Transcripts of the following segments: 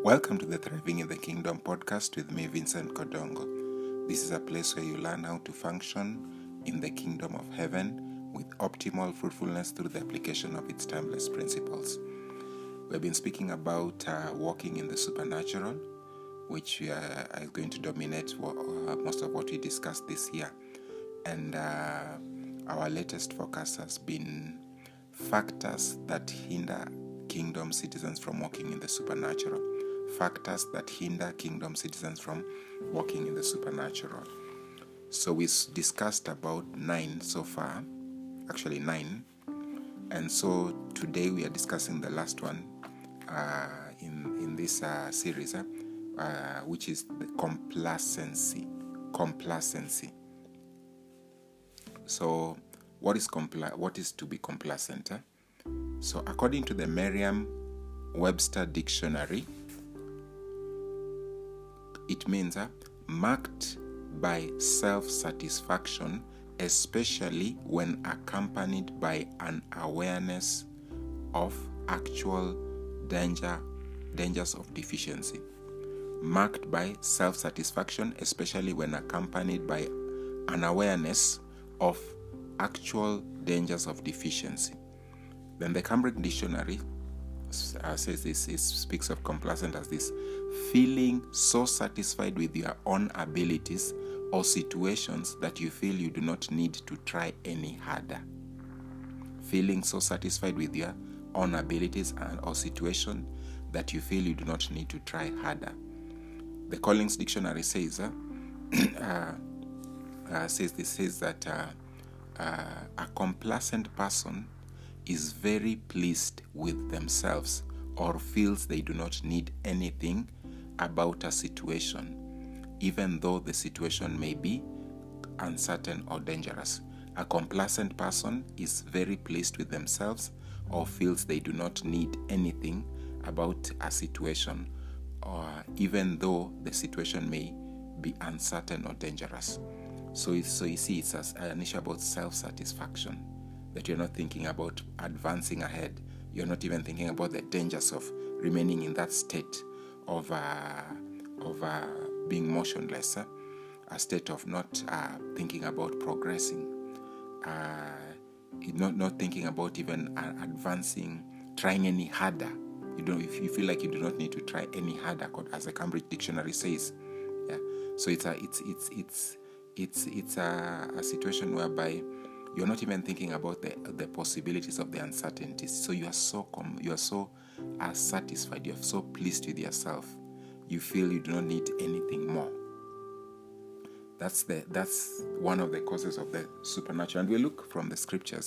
Welcome to the Thriving in the Kingdom podcast with me, Vincent Kodongo. This is a place where you learn how to function in the kingdom of heaven with optimal fruitfulness through the application of its timeless principles. We've been speaking about walking in the supernatural, which is going to dominate most of what we discussed this year. And our latest focus has been factors that hinder kingdom citizens from walking in the supernatural. Factors that hinder kingdom citizens from walking in the supernatural. So we discussed about 9 so far, actually 9. And so today we are discussing the last one in this series, which is the complacency. Complacency. So what is to be complacent? So according to the Merriam-Webster dictionary, it means marked by self-satisfaction, especially when accompanied by an awareness of actual dangers of deficiency. Marked by self-satisfaction, especially when accompanied by an awareness of actual dangers of deficiency. Then the Cambridge Dictionary says this, it speaks of complacent as this: feeling so satisfied with your own abilities or situations that you feel you do not need to try any harder. Feeling so satisfied with your own abilities or situation that you feel you do not need to try harder. The Collins Dictionary says that a complacent person is very pleased with themselves or feels they do not need anything about a situation, even though the situation may be uncertain or dangerous. A complacent person is very pleased with themselves or feels they do not need anything about a situation, or even though the situation may be uncertain or dangerous. So you see, it's an issue about self-satisfaction, that you're not thinking about advancing ahead. You're not even thinking about the dangers of remaining in that state of being motionless, a state of not thinking about progressing, not thinking about even advancing, trying any harder. If you feel like you do not need to try any harder, as the Cambridge Dictionary says. Yeah. So it's a situation whereby you're not even thinking about the possibilities of the uncertainties. So you are so satisfied. You're so pleased with yourself. You feel you do not need anything more. That's one of the causes of the supernatural. And we look from the scriptures.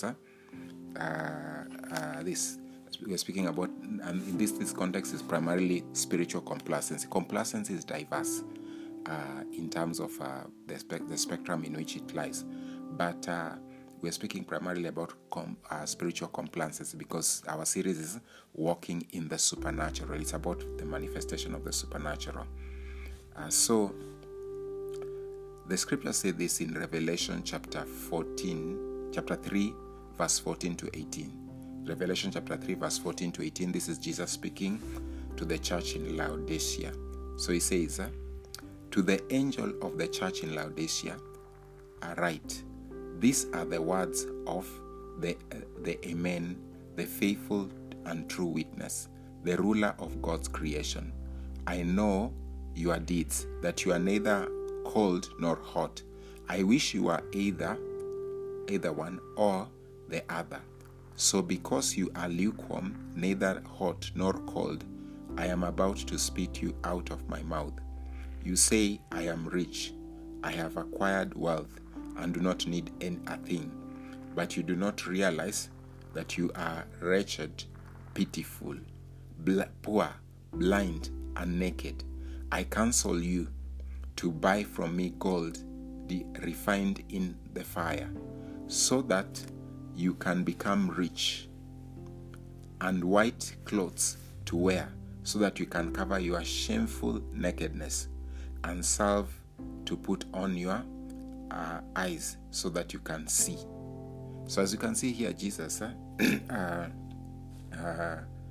This we're speaking about, and in this context is primarily spiritual complacency. Complacency is diverse in terms of the spectrum in which it lies, but we're speaking primarily about spiritual complacency because our series is walking in the supernatural. It's about the manifestation of the supernatural. So the scriptures say this in Revelation chapter 3, verse 14 to 18. Revelation chapter 3, verse 14 to 18. This is Jesus speaking to the church in Laodicea. So he says, to the angel of the church in Laodicea, write, these are the words of the Amen, the faithful and true witness, the ruler of God's creation. I know your deeds, that you are neither cold nor hot. I wish you were either one or the other. So because you are lukewarm, neither hot nor cold, I am about to spit you out of my mouth. You say, I am rich, I have acquired wealth, and do not need a thing. But you do not realize that you are wretched, pitiful, poor, blind, and naked. I counsel you to buy from me gold refined in the fire, so that you can become rich, and white clothes to wear, so that you can cover your shameful nakedness, and salve to put on your eyes, so that you can see. So as you can see here, Jesus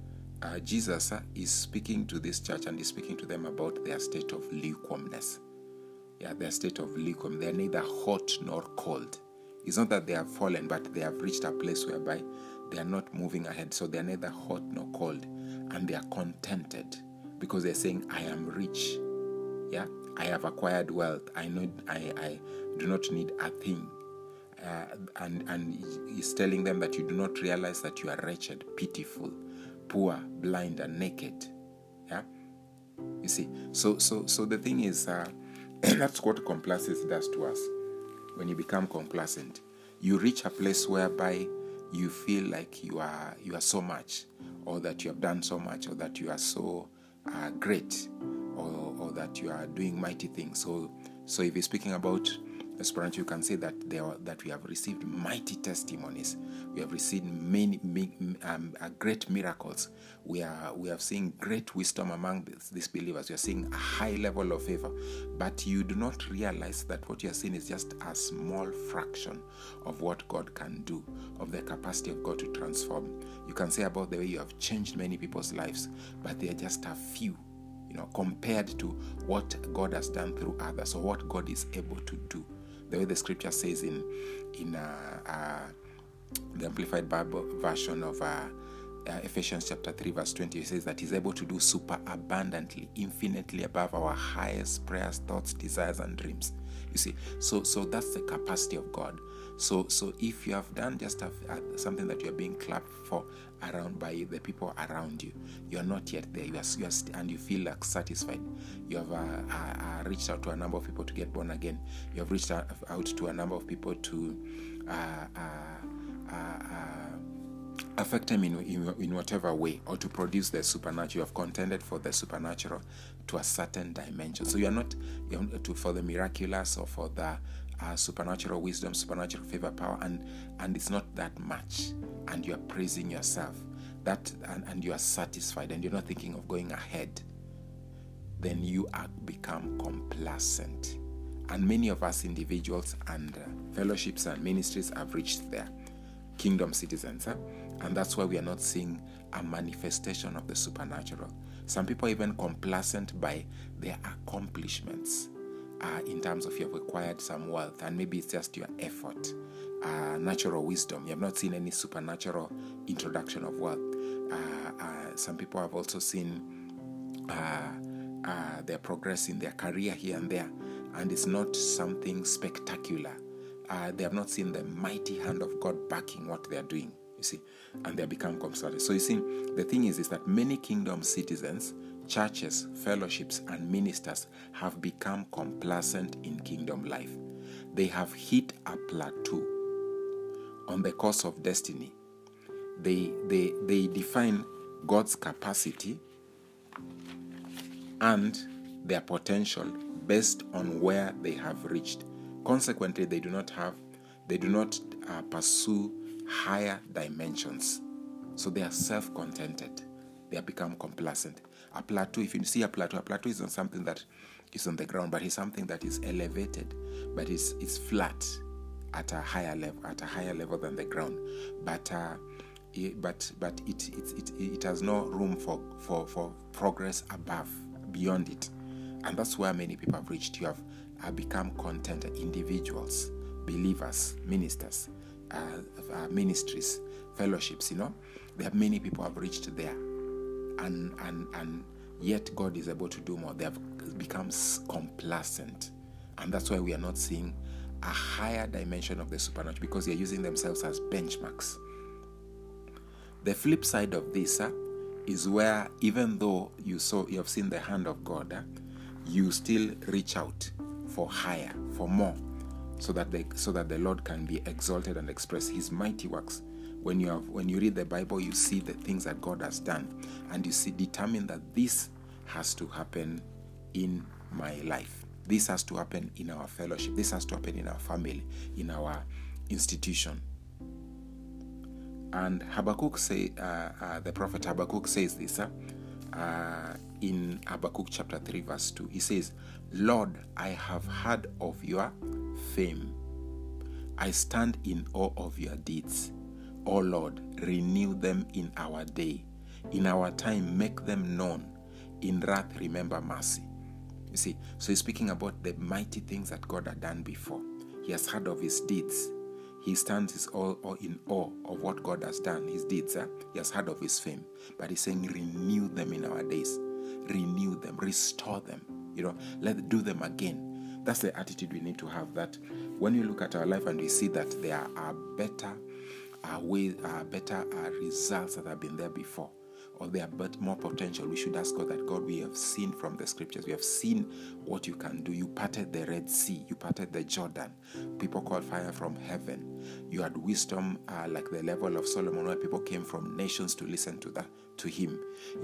Jesus is speaking to this church, and he's speaking to them about their state of lukewarmness. Yeah, their state of lukewarm. They are neither hot nor cold. It's not that they have fallen, but they have reached a place whereby they are not moving ahead. So they are neither hot nor cold, and they are contented because they're saying, I am rich. Yeah, I have acquired wealth. I do not need a thing. And he's telling them that you do not realize that you are wretched, pitiful, poor, blind, and naked. Yeah, you see. So the thing is, that's what complacency does to us. When you become complacent, you reach a place whereby you feel like you are so much, or that you have done so much, or that you are so great, or that you are doing mighty things. So if you're speaking about Esperanto, you can say that we have received mighty testimonies. We have received many great miracles. We have seen great wisdom among these believers. We are seeing a high level of favor. But you do not realize that what you are seeing is just a small fraction of what God can do, of the capacity of God to transform. You can say about the way you have changed many people's lives, but they are just a few, compared to what God has done through others, or what God is able to do. The way the scripture says in the Amplified Bible version of Ephesians chapter 3 verse 20, it says that he's able to do super abundantly, infinitely above our highest prayers, thoughts, desires, and dreams. You see, so that's the capacity of God. So if you have done just something that you are being clapped for around by the people around you, you are not yet there. You are and you feel like satisfied. You have reached out to a number of people to get born again. You have reached out to a number of people to affect them in whatever way, or to produce the supernatural. You have contended for the supernatural to a certain dimension. So you are not for the miraculous, or for the supernatural wisdom, supernatural favor, power, and it's not that much, and you are praising yourself and you are satisfied, and you're not thinking of going ahead. Then you become complacent. And many of us individuals and fellowships and ministries have reached there, kingdom citizens, and that's why we are not seeing a manifestation of the supernatural. Some people are even complacent by their accomplishments. In terms of you have acquired some wealth, and maybe it's just your effort, natural wisdom. You have not seen any supernatural introduction of wealth. Some people have also seen their progress in their career here and there, and it's not something spectacular. They have not seen the mighty hand of God backing what they are doing, you see, and they become complacent. So you see, the thing is that many kingdom citizens, churches, fellowships, and ministers have become complacent in kingdom life. They have hit a plateau on the course of destiny. They define God's capacity and their potential based on where they have reached. Consequently, they do not pursue higher dimensions. So they are self-contented. They have become complacent. A plateau, if you see a plateau is not something that is on the ground, but it's something that is elevated, but it's flat at a higher level than the ground. But it has no room for progress above, beyond it. And that's where many people have reached. You have become contented. Individuals, believers, ministers, ministries, fellowships, there are many people have reached there. And yet God is able to do more. They have become complacent. And that's why we are not seeing a higher dimension of the supernatural, because they are using themselves as benchmarks. The flip side of this is where, even though you have seen the hand of God, you still reach out for higher, for more, so that the Lord can be exalted and express His mighty works. When you read the Bible, you see the things that God has done, and you determine that this has to happen in my life. This has to happen in our fellowship. This has to happen in our family, in our institution. And Habakkuk the prophet Habakkuk says this in Habakkuk chapter 3 verse 2. He says, Lord, I have heard of your fame. I stand in awe of your deeds. O Lord, renew them in our day. In our time, make them known. In wrath, remember mercy. You see, so he's speaking about the mighty things that God had done before. He has heard of his deeds. He stands all in awe of what God has done, his deeds. He has heard of his fame. But he's saying, renew them in our days. Renew them, restore them. Do them again. That's the attitude we need to have, that when you look at our life and we see that there are better results that have been there before, or there are more potential, we should ask God that, God, we have seen from the scriptures, we have seen what you can do. You parted the Red Sea, you parted the Jordan. People called fire from heaven. You had wisdom like the level of Solomon, where people came from nations to listen to him,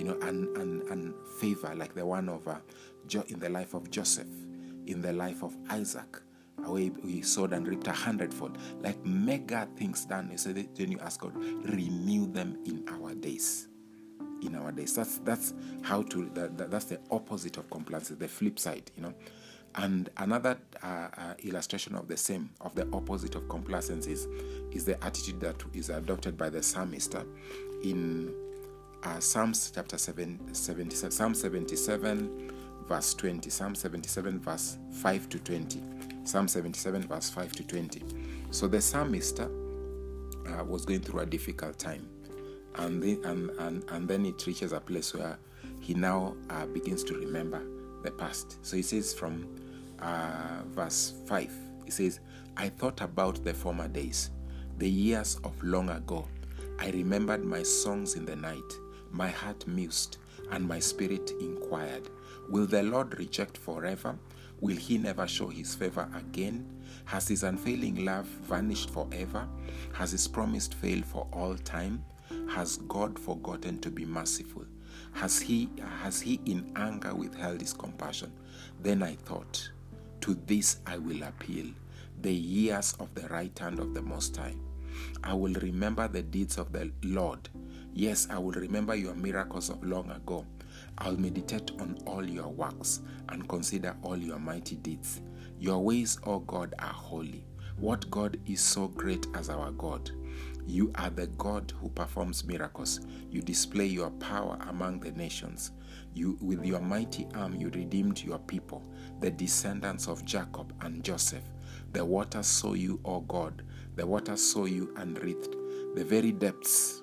and favor like the one of in the life of Joseph, in the life of Isaac, where he sowed and reaped 100-fold, like mega things done. So then you ask God, renew them in our days. In our days, that's how to. That's the opposite of complacency, the flip side, And another illustration of the opposite of complacency is the attitude that is adopted by the psalmist in Psalms chapter 77, Psalm 77 verse 20, Psalm 77 verse 5 to 20, Psalm 77 verse 5 to 20. So the psalmist was going through a difficult time. And then it reaches a place where he now begins to remember the past. So he says from verse 5, he says, I thought about the former days, the years of long ago. I remembered my songs in the night. My heart mused, and my spirit inquired, will the Lord reject forever? Will he never show his favor again? Has his unfailing love vanished forever? Has his promise failed for all time? Has God forgotten to be merciful? Has he in anger withheld his compassion? Then I thought, to this I will appeal, the years of the right hand of the Most High. I will remember the deeds of the Lord. Yes, I will remember your miracles of long ago. I'll meditate on all your works and consider all your mighty deeds. Your ways, O God, are holy. What God is so great as our God? You are the God who performs miracles. You display your power among the nations. With your mighty arm, you redeemed your people, the descendants of Jacob and Joseph. The waters saw you, O God. The waters saw you and writhed. The very depths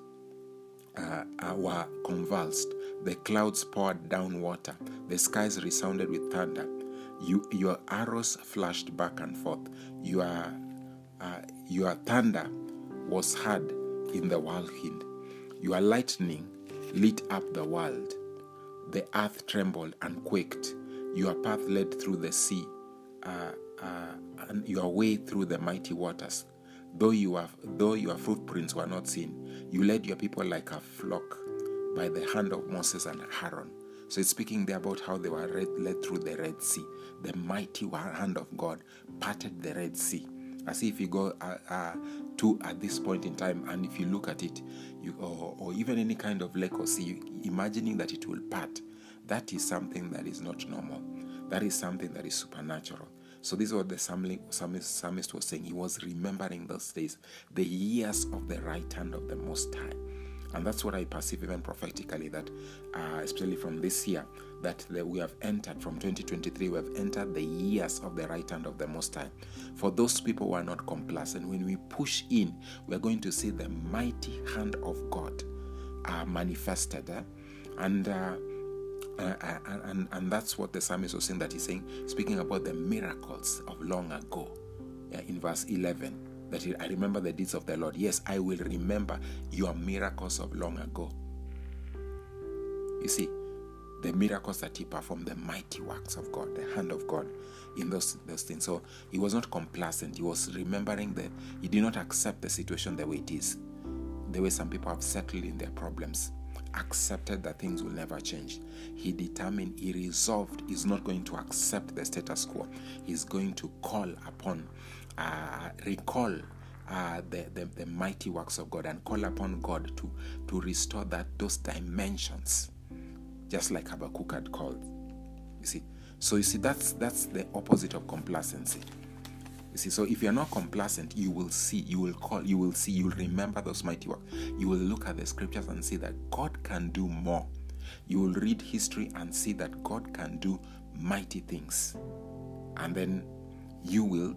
were convulsed. The clouds poured down water. The skies resounded with thunder. Your arrows flashed back and forth. Your thunder was heard in the whirlwind. Your lightning lit up the world. The earth trembled and quaked. Your path led through the sea, and your way through the mighty waters. Though your footprints were not seen, you led your people like a flock by the hand of Moses and Aaron. So it's speaking there about how they were led through the Red Sea. The mighty hand of God parted the Red Sea. As if you go to at this point in time, and if you look at it, or even any kind of lake or sea, imagining that it will part, that is something that is not normal. That is something that is supernatural. So this is what the psalmist was saying. He was remembering those days, the years of the right hand of the Most High. And that's what I perceive even prophetically, that especially from this year, that we have entered, from 2023, we have entered the years of the right hand of the Most High. For those people who are not complacent, when we push in, we are going to see the mighty hand of God manifested. And that's what the psalmist was saying, that he's saying, speaking about the miracles of long ago, in verse 11. That I remember the deeds of the Lord. Yes, I will remember your miracles of long ago. You see, the miracles that he performed, the mighty works of God, the hand of God in those things. So he was not complacent. He was remembering he did not accept the situation the way it is. The way some people have settled in their problems, accepted that things will never change. He determined, he resolved, he's not going to accept the status quo. He's going to recall the mighty works of God and call upon God to restore those dimensions, just like Habakkuk had called. You see, so that's the opposite of complacency. You You see, so if you're not complacent, you will see, you will remember those mighty works. You will look at the scriptures and see that God can do more. You will read history and see that God can do mighty things. And then you will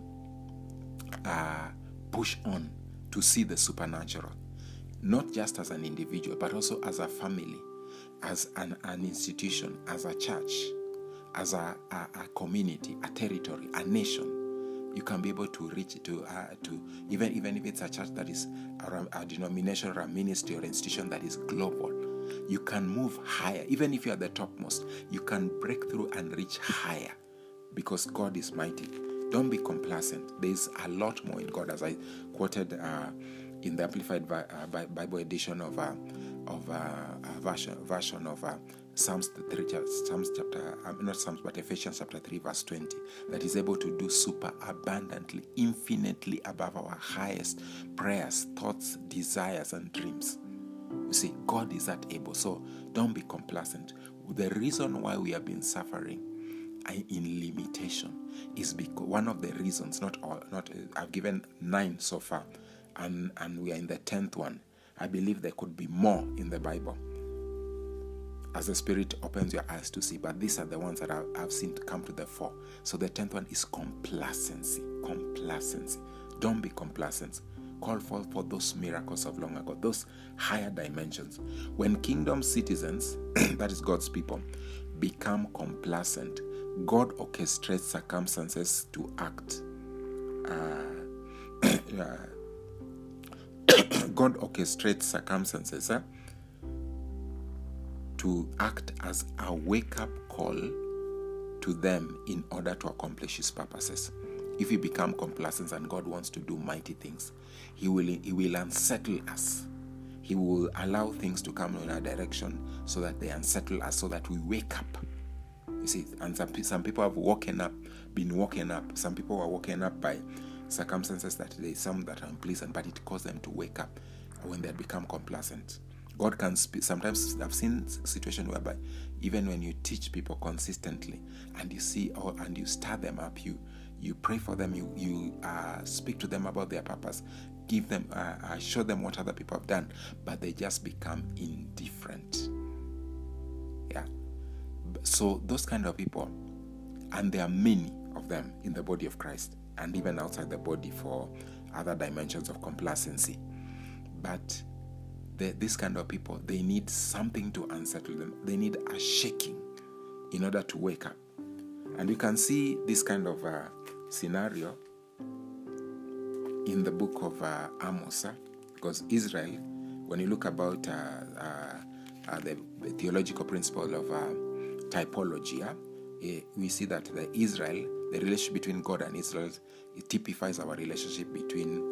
push on to see the supernatural, not just as an individual, but also as a family, as an institution, as a church, as a community, a territory, a nation. You can be able to reach to even if it's a church that is a denomination or a ministry or institution that is global. You can move higher. Even if you are the topmost, you can break through and reach higher, because God is mighty. Don't be complacent. There is a lot more in God, as I quoted in the Amplified Bible edition of version of Psalms 3, Ephesians chapter 3, verse 20, that is able to do super abundantly, infinitely above our highest prayers, thoughts, desires, and dreams. You see, God is that able. So don't be complacent. The reason why we have been suffering in limitation is because one of the reasons, I've given 9 so far, and we are in the 10th one. I believe there could be more in the Bible as the Spirit opens your eyes to see, but these are the ones that I've seen come to the fore. So the 10th one is complacency. Don't be complacent. Call for those miracles of long ago, those higher dimensions. When kingdom citizens, that is God's people, become complacent, God orchestrates circumstances to act. God orchestrates circumstances to act as a wake-up call to them in order to accomplish His purposes. If we become complacent and God wants to do mighty things, He will unsettle us. He will allow things to come in our direction so that they unsettle us, so that we wake up. You see, and some people have been woken up. Some people were woken up by circumstances that some that are unpleasant, but it caused them to wake up when they had become complacent. God can speak. Sometimes I've seen situations whereby even when you teach people consistently and you see and you stir them up, you pray for them, you speak to them about their purpose, give them, show them what other people have done, but they just become indifferent. Yeah. So those kind of people, and there are many of them in the body of Christ and even outside the body for other dimensions of complacency. But this kind of people, they need something to unsettle them. They need a shaking in order to wake up. And you can see this kind of scenario in the book of Amos, because Israel, when you look about the theological principle of typology, we see that the relationship between God and Israel, it typifies our relationship between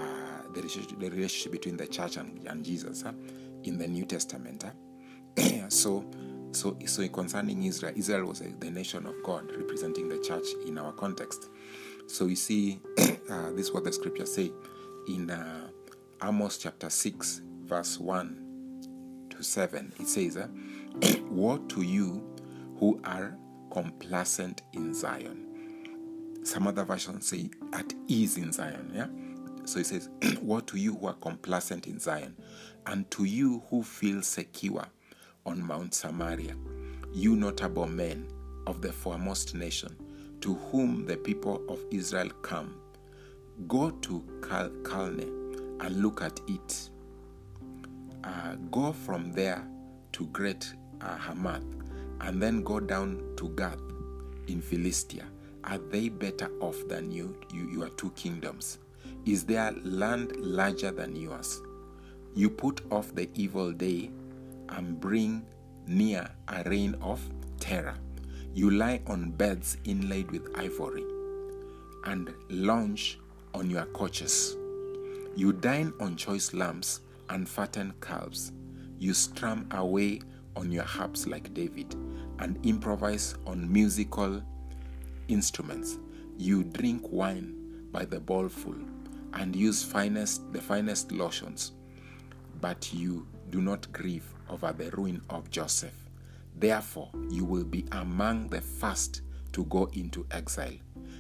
the relationship between the church and Jesus in the New Testament. So concerning Israel was the nation of God, representing the church in our context. So you see, this is what the scriptures say in Amos chapter 6, verse 1 to 7. It says, "Woe to you who are complacent in Zion." Some other versions say at ease in Zion. Yeah. So it says, "Woe to you who are complacent in Zion, and to you who feel secure on Mount Samaria, you notable men of the foremost nation, to whom the people of Israel come. Go to Calne and look at it. Go from there to Great Hamath, and then go down to Gath in Philistia. Are they better off than you, your two kingdoms? Is their land larger than yours? You put off the evil day and bring near a reign of terror. You lie on beds inlaid with ivory and lounge on your couches. You dine on choice lambs and fattened calves. You strum away on your harps like David and improvise on musical instruments. You drink wine by the bowlful and use the finest lotions, but you do not grieve over the ruin of Joseph. Therefore, you will be among the first to go into exile.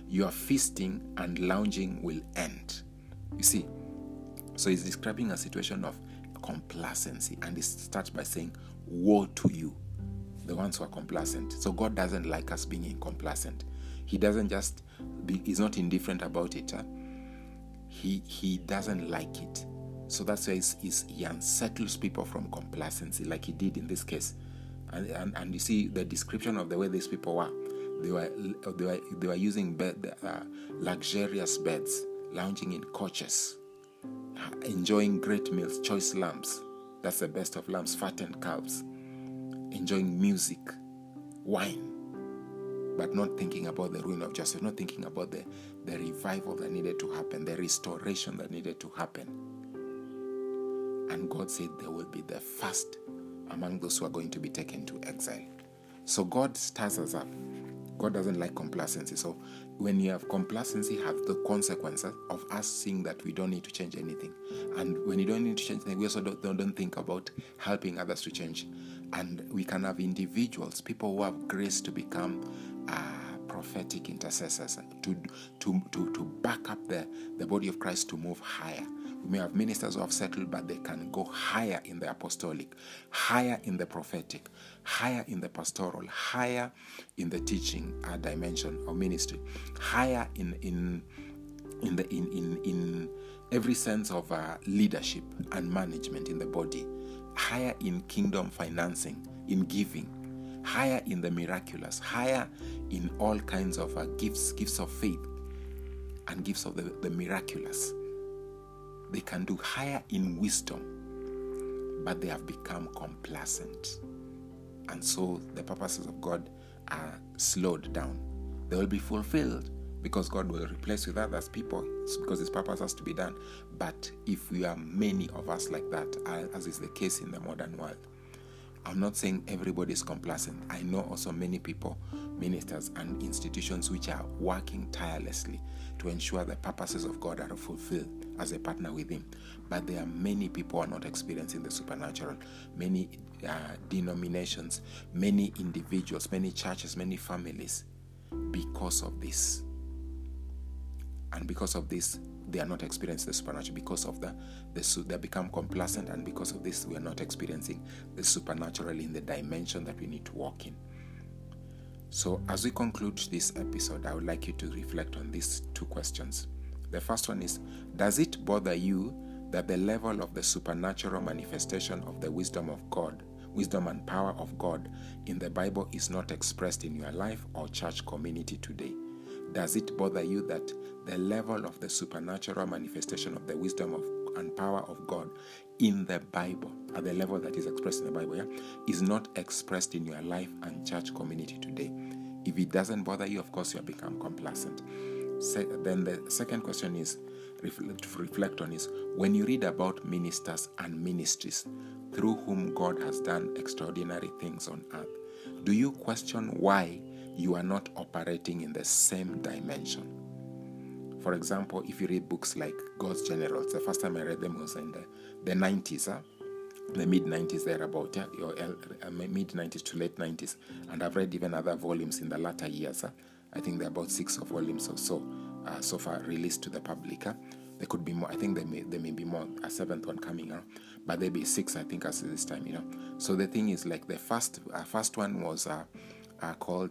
your feasting and lounging will end. You see, so he's describing a situation of complacency, and he starts by saying, woe to you, the ones who are complacent. So God doesn't like us being complacent. He doesn't just he's not indifferent about it. He doesn't like it. So that's why he unsettles people from complacency, like he did in this case. And you see the description of the way these people were. They were using luxurious beds, lounging in coaches, enjoying great meals, choice lambs. That's the best of lambs, fattened calves, enjoying music, wine, but not thinking about the ruin of Joseph, not thinking about the revival that needed to happen, the restoration that needed to happen. And God said there will be the first among those who are going to be taken to exile. So God stirs us up. God doesn't like complacency. So when you have complacency, have the consequences of us seeing that we don't need to change anything. And when you don't need to change anything, we also don't think about helping others to change. And we can have individuals, people who have grace to become prophetic intercessors, to back up the body of Christ to move higher. We may have ministers who have settled, but they can go higher in the apostolic, higher in the prophetic, higher in the pastoral, higher in the teaching dimension of ministry, higher in every sense of leadership and management in the body, higher in kingdom financing, in giving, higher in the miraculous, higher in all kinds of gifts of faith and gifts of the miraculous. They can do higher in wisdom, but they have become complacent. And so the purposes of God are slowed down. They will be fulfilled because God will replace with others people, because His purpose has to be done. But if we are many of us like that, as is the case in the modern world, I'm not saying everybody is complacent. I know also many people, ministers and institutions which are working tirelessly to ensure the purposes of God are fulfilled as a partner with Him. But there are many people who are not experiencing the supernatural. Many denominations, many individuals, many churches, many families, because of this. And because of this, they are not experiencing the supernatural. Because of they become complacent, and because of this, we are not experiencing the supernatural in the dimension that we need to walk in. So as we conclude this episode, I would like you to reflect on these two questions. The first one is, does it bother you that the level of the supernatural manifestation of the wisdom of God, wisdom and power of God in the Bible is not expressed in your life or church community today? Does it bother you that the level of the supernatural manifestation of the wisdom and power of God in the Bible, at the level that is expressed in the Bible, is not expressed in your life and church community today? If it doesn't bother you, of course, you have become complacent. Then the second question is to reflect on is, when you read about ministers and ministries through whom God has done extraordinary things on earth, do you question why you are not operating in the same dimension? For example, if you read books like God's Generals, the first time I read them was in the 90s, the mid-90s thereabout, mid-90s to late 90s. And I've read even other volumes in the latter years. I think there are about 6 volumes or so far released to the public. There could be more. I think there may be more, a 7th one coming out, but there'll be 6, I think, as this time. So the thing is, like the first one was called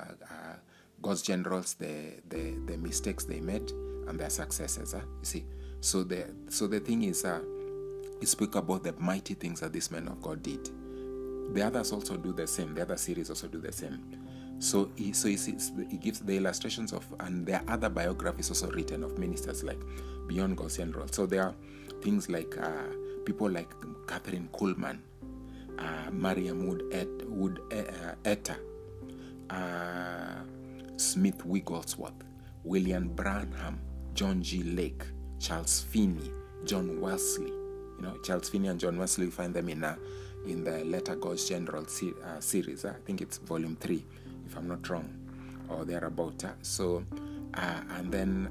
God's Generals, the mistakes they made and their successes. You see, so the thing is, it spoke about the mighty things that these men of God did. The others also do the same. The other series also do the same. So he gives the illustrations of, and there are other biographies also written of ministers like beyond God's Generals. So there are things like people like Catherine Kuhlman, Mariam Wood Etta, Smith Wigglesworth, William Branham, John G. Lake, Charles Finney, John Wesley. Charles Finney and John Wesley, you find them in the Later God's General series. I think it's volume 3, if I'm not wrong, or thereabout. So, and then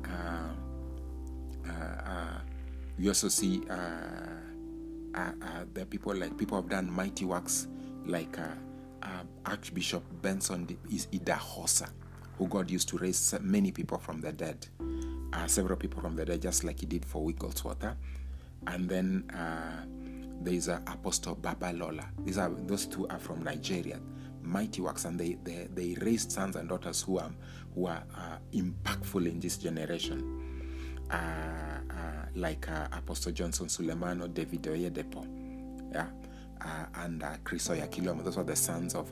we also see the people have done mighty works like Archbishop Benson Idahosa, who God used to raise many people from the dead, several people from the dead, just like he did for Wigglesworth. And then there is Apostle Babalola. Those two are from Nigeria. Mighty works, and they raised sons and daughters who are impactful in this generation. Like Apostle Johnson Sulemano, David Oyedepo, and Chris Oyakhilome. Those are the sons of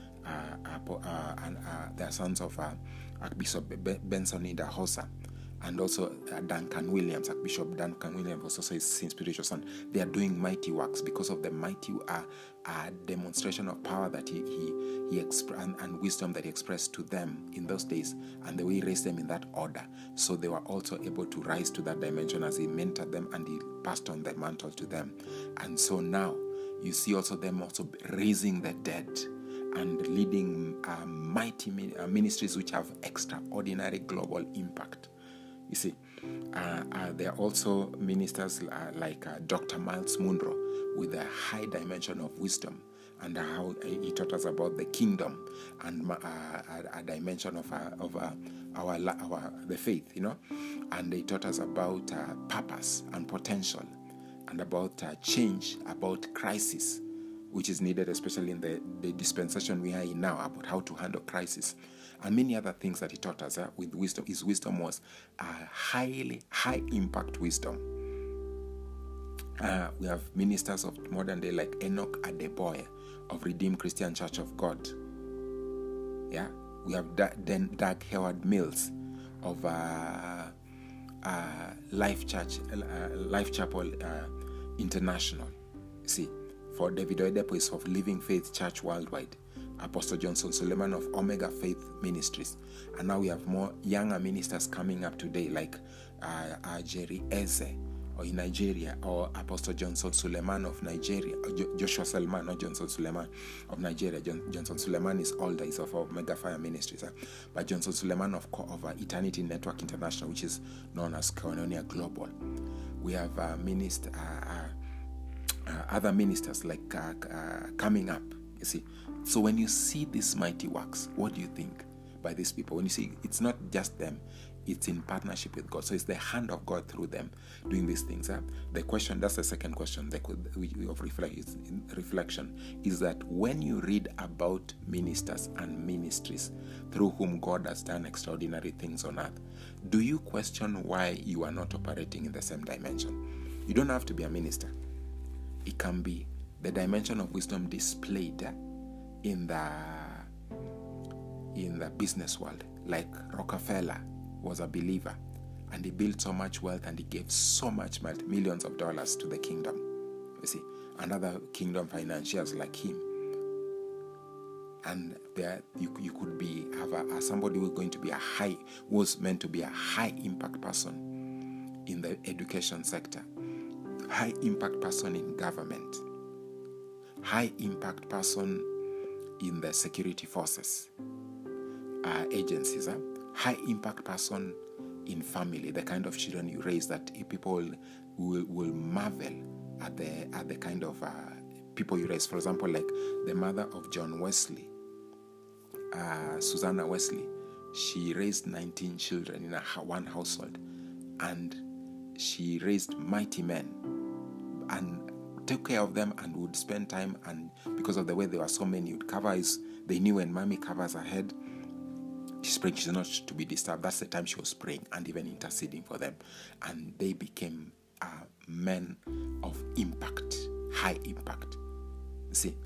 the sons of Archbishop Benson Idahosa, and also Duncan Williams. Archbishop Duncan Williams was also his spiritual son. They are doing mighty works because of the mighty demonstration of power that he expressed, and wisdom that he expressed to them in those days, and the way he raised them in that order. So they were also able to rise to that dimension as he mentored them and he passed on the mantle to them. And so now you see also them also raising the dead and leading mighty ministries which have extraordinary global impact. You see, there are also ministers like Dr. Miles Munro with a high dimension of wisdom, and how he taught us about the kingdom and a dimension of the faith, and he taught us about purpose and potential, and about change, about crisis, which is needed, especially in the dispensation we are in now, about how to handle crisis, and many other things that he taught us with wisdom. His wisdom was high impact wisdom. We have ministers of modern day like Enoch Adeboye of Redeemed Christian Church of God. Yeah, we have Doug Howard Mills of Life Chapel International. See, for David Oyedepo is of Living Faith Church Worldwide. Apostle Johnson Suleiman of Omega Faith Ministries. And now we have more younger ministers coming up today, like Jerry Eze or in Nigeria, or Apostle Johnson Suleiman of Nigeria, Joshua Selman, not Johnson Suleiman of Nigeria. Johnson Suleiman is older, he's of Omega Fire Ministries, but Johnson Suleiman of Eternity Network International, which is known as Koinonia Global. We have other ministers like coming up, you see. So when you see these mighty works, what do you think by these people? When you see it's not just them, it's in partnership with God. So it's the hand of God through them doing these things. The question, that's the second question of reflection, is that when you read about ministers and ministries through whom God has done extraordinary things on earth, do you question why you are not operating in the same dimension? You don't have to be a minister. It can be the dimension of wisdom displayed in the business world. Like Rockefeller was a believer, and he built so much wealth and he gave so much millions of dollars to the kingdom. You see, another kingdom financiers like him. And there you could have somebody who was meant to be a high impact person in the education sector, high impact person in government, high impact person in the security forces, agencies, high impact person in family, the kind of children you raise that people will marvel at the kind of people you raise. For example, like the mother of John Wesley, Susanna Wesley, she raised 19 children in one household, and she raised mighty men and took care of them and would spend time, and because of the way there were so many, they knew when mommy covers her head, she's praying, she's not to be disturbed. That's the time she was praying and even interceding for them. And they became men of impact, high impact. You see,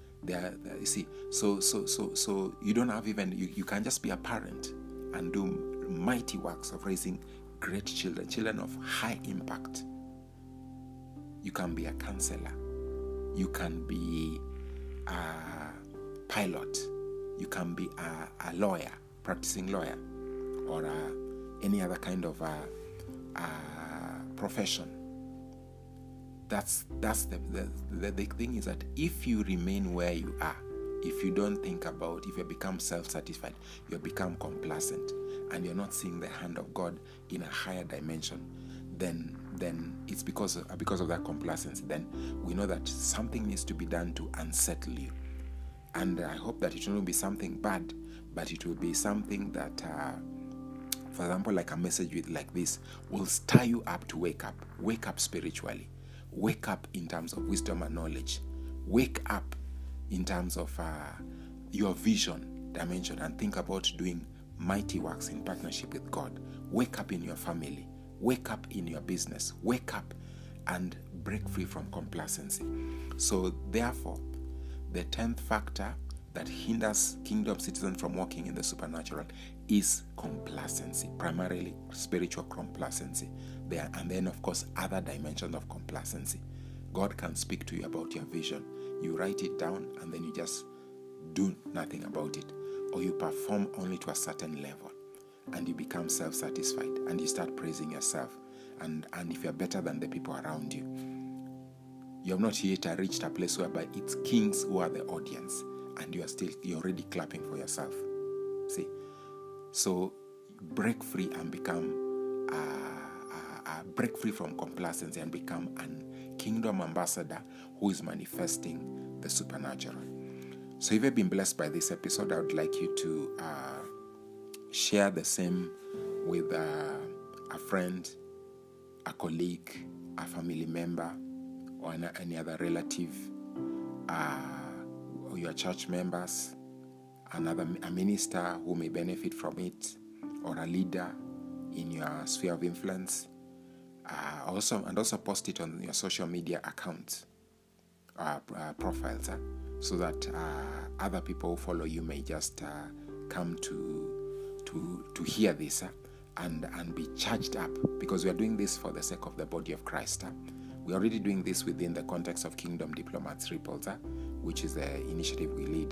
so you don't have even, you can just be a parent and do mighty works of raising great children of high impact. You can be a counselor. You can be a pilot. You can be a lawyer, practicing lawyer, or any other kind of profession. That's the thing is that if you remain where you are, if you don't think about, if you become self-satisfied, you become complacent, and you're not seeing the hand of God in a higher dimension, then it's because of that complacency. Then we know that something needs to be done to unsettle you. And I hope that it will not be something bad, but it will be something that, for example, like a message like this will stir you up to wake up spiritually, wake up in terms of wisdom and knowledge, wake up in terms of your vision dimension, and think about doing mighty works in partnership with God. Wake up in your family, wake up in your business, wake up and break free from complacency. So therefore, the 10th factor that hinders kingdom citizens from walking in the supernatural is complacency, primarily spiritual complacency. There, and then of course other dimensions of complacency. God can speak to you about your vision. You write it down and then you just do nothing about it, or you perform only to a certain level, and you become self-satisfied and you start praising yourself, and if you're better than the people around you. You have not yet reached a place whereby it's kings who are the audience, and you're already clapping for yourself. See, so break free and become break free from complacency and become a kingdom ambassador who is manifesting the supernatural. So if you've been blessed by this episode, I would like you to share the same with a friend, a colleague, a family member, or any other relative, or your church members, a minister who may benefit from it, or a leader in your sphere of influence. Also post it on your social media accounts, profiles, so that other people who follow you may just come to hear this and be charged up, because we are doing this for the sake of the body of Christ. We're already doing this within the context of Kingdom Diplomats Ripples, which is the initiative we lead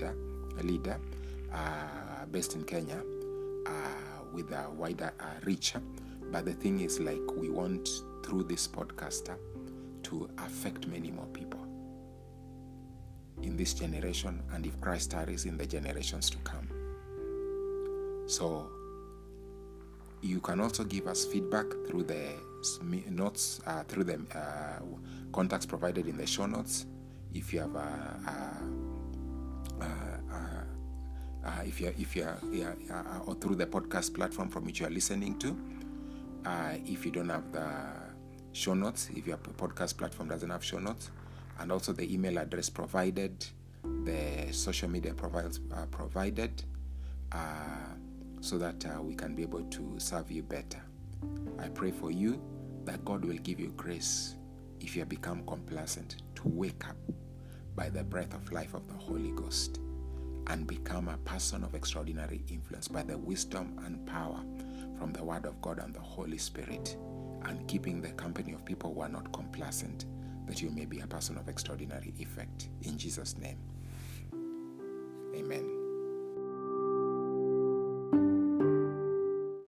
based in Kenya, with a wider reach. But the thing is, like, we want through this podcast to affect many more people in this generation, and if Christ tarries, in the generations to come. So you can also give us feedback through the notes, through the contacts provided in the show notes. If you have or through the podcast platform from which you are listening to. If you don't have the show notes, if your podcast platform doesn't have show notes, and also the email address provided, the social media profiles provided, so that we can be able to serve you better. I pray for you that God will give you grace, if you have become complacent, to wake up by the breath of life of the Holy Ghost and become a person of extraordinary influence by the wisdom and power from the Word of God and the Holy Spirit, and keeping the company of people who are not complacent, that you may be a person of extraordinary effect. In Jesus' name, amen.